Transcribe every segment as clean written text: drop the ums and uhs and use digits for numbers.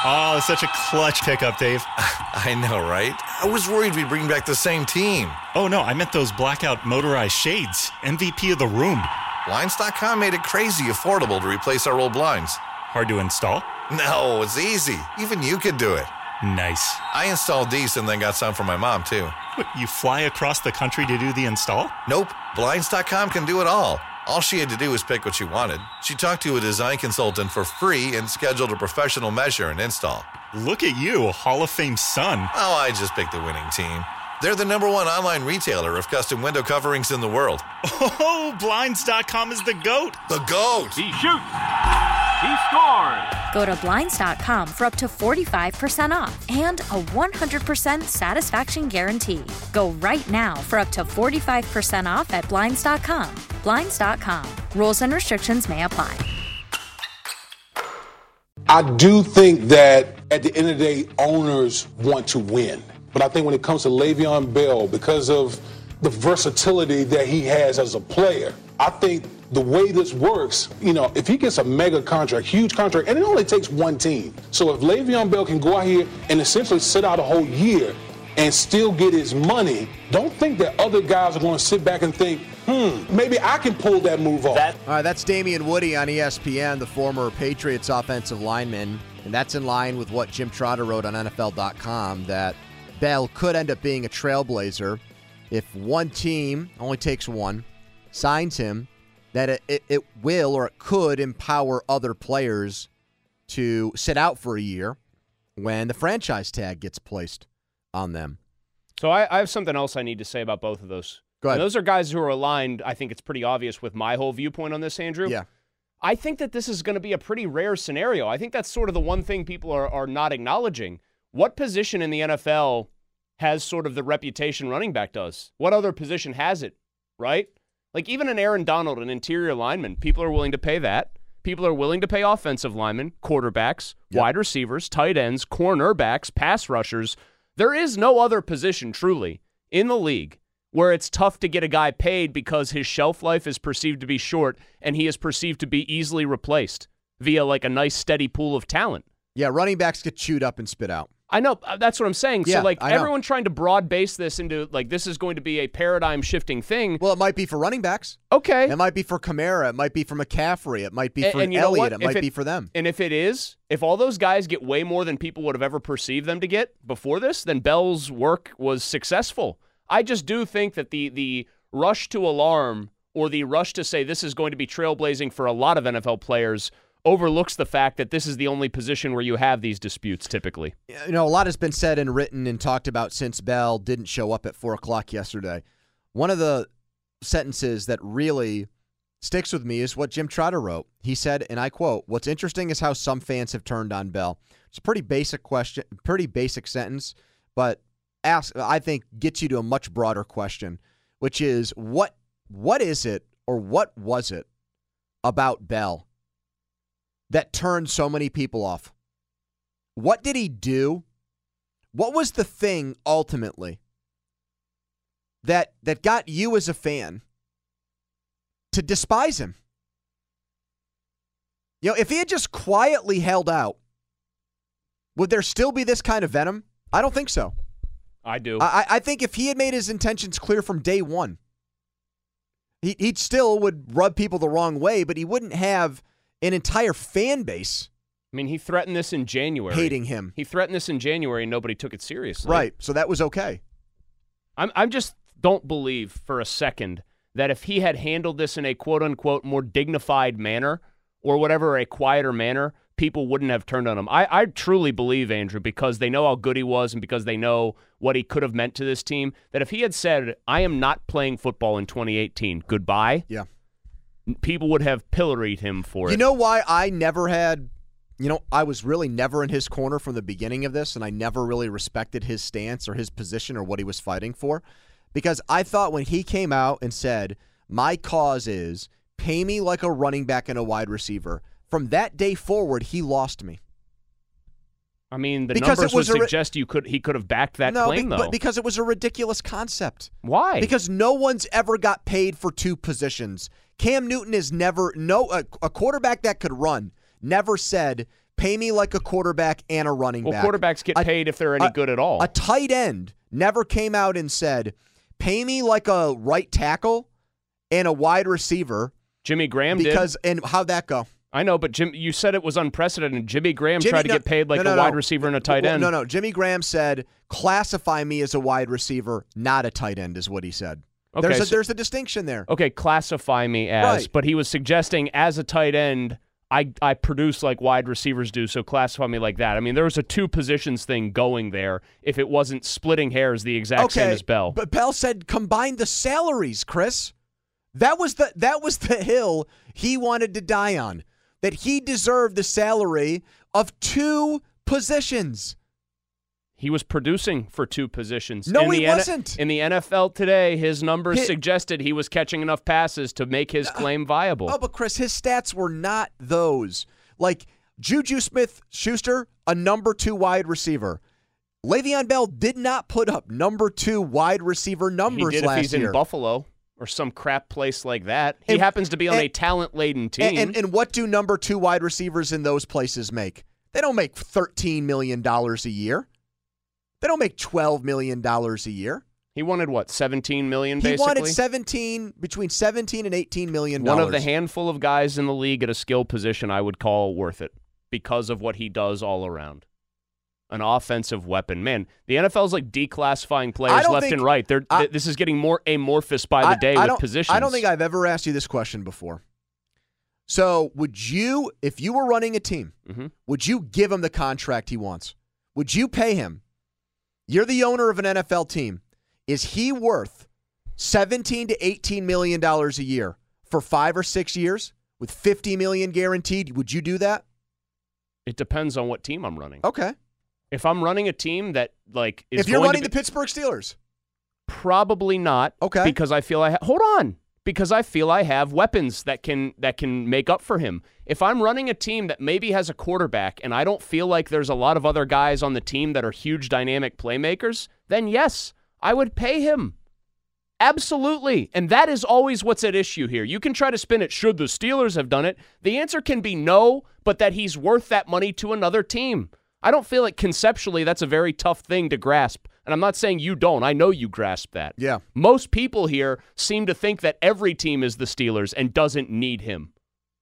Oh, such a clutch pickup, Dave. I know, right? I was worried we'd bring back the same team. Oh, no, I meant those blackout motorized shades. MVP of the room. Blinds.com made it crazy affordable to replace our old blinds. Hard to install? No, it's easy. Even you could do it. Nice. I installed these and then got some for my mom, too. What, you fly across the country to do the install? Nope. Blinds.com can do it all. All she had to do was pick what she wanted. She talked to a design consultant for free and scheduled a professional measure and install. Look at you, Hall of Fame son. Oh, I just picked the winning team. They're the #1 online retailer of custom window coverings in the world. Oh, Blinds.com is the GOAT. The GOAT! He shoots. He scores. Go to Blinds.com for up to 45% off and a 100% satisfaction guarantee. Go right now for up to 45% off at Blinds.com. Blinds.com. Rules and restrictions may apply. I do think that at the end of the day, owners want to win. But I think when it comes to Le'Veon Bell, because of the versatility that he has as a player, I think the way this works, if he gets a mega contract, huge contract, and it only takes one team. So if Le'Veon Bell can go out here and essentially sit out a whole year and still get his money, don't think that other guys are going to sit back and think, maybe I can pull that move off. All right, that's Damian Woody on ESPN, the former Patriots offensive lineman, and that's in line with what Jim Trotter wrote on NFL.com, that Bell could end up being a trailblazer if one team, only takes one, signs him, that it will or it could empower other players to sit out for a year when the franchise tag gets placed on them. So I have something else I need to say about both of those. Go ahead. And those are guys who are aligned. I think it's pretty obvious with my whole viewpoint on this, Andrew. Yeah. I think that this is going to be a pretty rare scenario. I think that's sort of the one thing people are not acknowledging. What position in the NFL has sort of the reputation running back does? What other position has it, right? Like even an Aaron Donald, an interior lineman, people are willing to pay that. People are willing to pay offensive linemen, quarterbacks, wide receivers, tight ends, cornerbacks, pass rushers. There is no other position, truly, in the league where it's tough to get a guy paid because his shelf life is perceived to be short and he is perceived to be easily replaced via like a nice steady pool of talent. Yeah, running backs get chewed up and spit out. I know. That's what I'm saying. Yeah, so, like, I know. everyone trying to broad base this into, like, this is going to be a paradigm-shifting thing. Well, it might be for running backs. Okay. It might be for Kamara. It might be for McCaffrey. It might be for and you know Elliott. what? It might be for them. And if it is, if all those guys get way more than people would have ever perceived them to get before this, then Bell's work was successful. I just do think that the rush to alarm or the rush to say this is going to be trailblazing for a lot of NFL players overlooks the fact that this is the only position where you have these disputes typically. A lot has been said and written and talked about since Bell didn't show up at 4 o'clock yesterday. One of the sentences that really sticks with me is what Jim Trotter wrote. He said, and I quote, "What's interesting is how some fans have turned on Bell." It's a pretty basic question, pretty basic sentence, but I think gets you to a much broader question, which is what is it or what was it about Bell that turned so many people off? What did he do? What was the thing ultimately that got you as a fan to despise him? If he had just quietly held out, would there still be this kind of venom? I don't think so. I do. I think if he had made his intentions clear from day one, he still would rub people the wrong way, but he wouldn't have an entire fan base. I mean, he threatened this in January. Hating him. He threatened this in January and nobody took it seriously. Right. So that was okay. I just don't believe for a second that if he had handled this in a quote-unquote more dignified manner or whatever, a quieter manner, people wouldn't have turned on him. I truly believe, Andrew, because they know how good he was and because they know what he could have meant to this team, that if he had said, I am not playing football in 2018, goodbye, yeah, people would have pilloried him for it. You know why I never had, I was really never in his corner from the beginning of this, and I never really respected his stance or his position or what he was fighting for? Because I thought when he came out and said, my cause is pay me like a running back and a wide receiver, from that day forward, he lost me. I mean, the because numbers would suggest he could have backed that claim, though. But because it was a ridiculous concept. Why? Because no one's ever got paid for two positions. Cam Newton is never, a quarterback that could run, never said, pay me like a quarterback and a running back. Well, quarterbacks get paid if they're any good at all. A tight end never came out and said, pay me like a right tackle and a wide receiver. Jimmy Graham did. And how'd that go? I know, but you said it was unprecedented. Jimmy Graham tried to get paid like a wide receiver and a tight end. No. Jimmy Graham said, classify me as a wide receiver, not a tight end, is what he said. Okay, there's a distinction there. Okay, classify me as. Right. But he was suggesting as a tight end, I produce like wide receivers do, so classify me like that. I mean, there was a two positions thing going there if it wasn't splitting hairs the exact same as Bell. But Bell said combine the salaries, Chris. That was the hill he wanted to die on. That he deserved the salary of two positions. He was producing for two positions. No, he wasn't. In the NFL today, his numbers suggested he was catching enough passes to make his claim viable. Oh, but Chris, his stats were not those. Like Juju Smith-Schuster, a number 2 wide receiver. Le'Veon Bell did not put up number 2 wide receiver numbers last year. He did if he's in Buffalo or some crap place like that. He happens to be on a talent-laden team. And what do number 2 wide receivers in those places make? They don't make $13 million a year. They don't make $12 million a year. He wanted, what, $17 million, basically? He wanted between $17 and $18 million. One of the handful of guys in the league at a skill position I would call worth it because of what he does all around. An offensive weapon. Man, the NFL is like declassifying players left and right. This is getting more amorphous by the day with positions. I don't think I've ever asked you this question before. So would you, if you were running a team, would you give him the contract he wants? Would you pay him? You're the owner of an NFL team. Is he worth $17 to $18 million a year for 5 or 6 years with $50 million guaranteed? Would you do that? It depends on what team I'm running. Okay. If I'm running a team that is if you're running the Pittsburgh Steelers, probably not. Okay. Because I feel because I feel I have weapons that can make up for him. If I'm running a team that maybe has a quarterback and I don't feel like there's a lot of other guys on the team that are huge dynamic playmakers, then yes, I would pay him. Absolutely. And that is always what's at issue here. You can try to spin it, should the Steelers have done it? The answer can be no, but that he's worth that money to another team. I don't feel like conceptually that's a very tough thing to grasp. And I'm not saying you don't. I know you grasp that. Yeah. Most people here seem to think that every team is the Steelers and doesn't need him.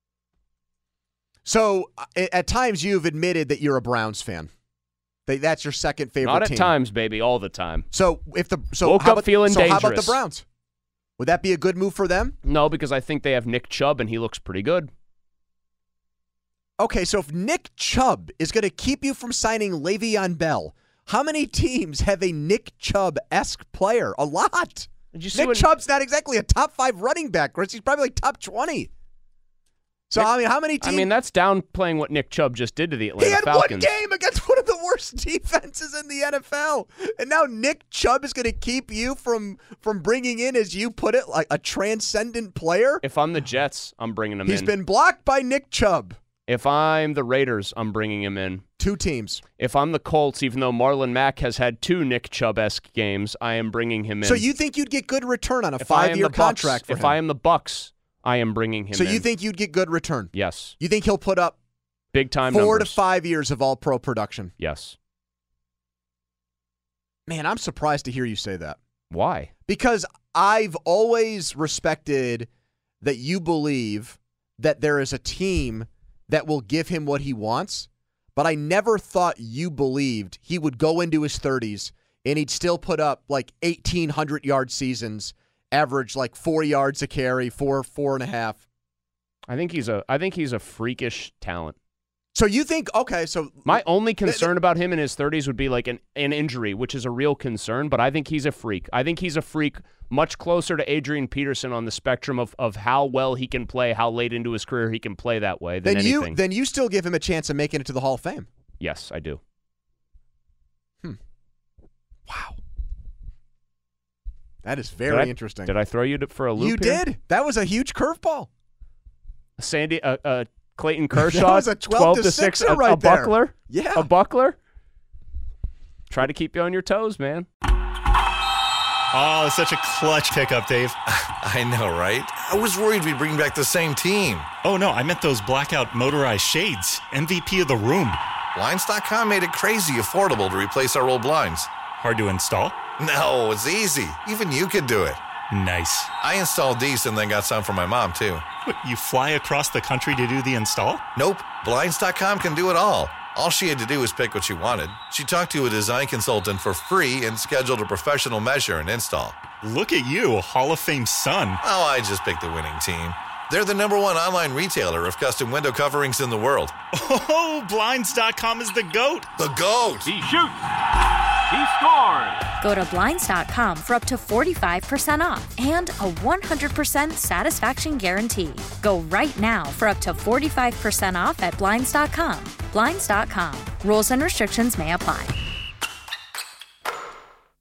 So at times you've admitted that you're a Browns fan. That's your second favorite team. Not at times, baby, all the time. So woke up feeling dangerous. How about the Browns? Would that be a good move for them? No, because I think they have Nick Chubb and he looks pretty good. Okay, so if Nick Chubb is going to keep you from signing Le'Veon Bell, how many teams have a Nick Chubb-esque player? A lot. Nick Chubb's not exactly a top 5 running back, Chris. He's probably like top 20. So, how many teams? That's downplaying what Nick Chubb just did to the Atlanta Falcons. He had one game against one of the worst defenses in the NFL. And now Nick Chubb is going to keep you from bringing in, as you put it, like a transcendent player? If I'm the Jets, I'm bringing him in. He's been blocked by Nick Chubb. If I'm the Raiders, I'm bringing him in. 2 teams. If I'm the Colts, even though Marlon Mack has had 2 Nick Chubb-esque games, I am bringing him in. So you think you'd get good return on a 5-year contract for him? If I am the Bucks, I am bringing him in. So you think you'd get good return? Yes. You think he'll put up big-time 4 numbers. to 5 years of all-pro production? Yes. Man, I'm surprised to hear you say that. Why? Because I've always respected that you believe that there is a team that will give him what he wants, but I never thought you believed he would go into his 30s and he'd still put up like 1,800-yard seasons, average like 4 yards a carry, 4.5. I think he's a freakish talent. So you think, okay, so... My only concern about him in his 30s would be like an injury, which is a real concern, but I think he's a freak. I think he's a freak much closer to Adrian Peterson on the spectrum of how well he can play, how late into his career he can play that way than anything. Then you still give him a chance of making it to the Hall of Fame? Yes, I do. Wow. That is very interesting. Did I throw you for a loop You here? did. That was a huge curveball. Clayton Kershaw, that was a 12 to 6 right a buckler? There. Yeah. A buckler? Try to keep you on your toes, man. Oh, it's such a clutch pickup, Dave. I know, right? I was worried we'd bring back the same team. Oh, no, I meant those blackout motorized shades. MVP of the room. Blinds.com made it crazy affordable to replace our old blinds. Hard to install? No, it's easy. Even you could do it. Nice. I installed these and then got some for my mom, too. What, you fly across the country to do the install? Nope. Blinds.com can do it all. All she had to do was pick what she wanted. She talked to a design consultant for free and scheduled a professional measure and install. Look at you, Hall of Fame son. Oh, I just picked the winning team. They're the #1 online retailer of custom window coverings in the world. Oh, Blinds.com is the GOAT. The GOAT! He shoots. He scores. Go to Blinds.com for up to 45% off and a 100% satisfaction guarantee. Go right now for up to 45% off at Blinds.com. Blinds.com. Rules and restrictions may apply.